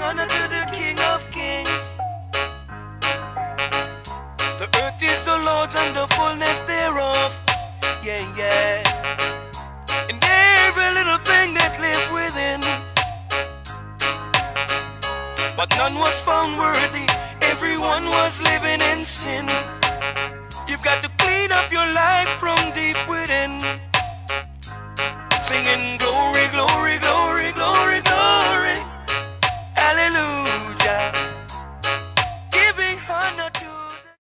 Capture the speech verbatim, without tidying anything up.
honor to the King of Kings. The earth is the Lord's and the fullness thereof. Yeah, yeah. And every little thing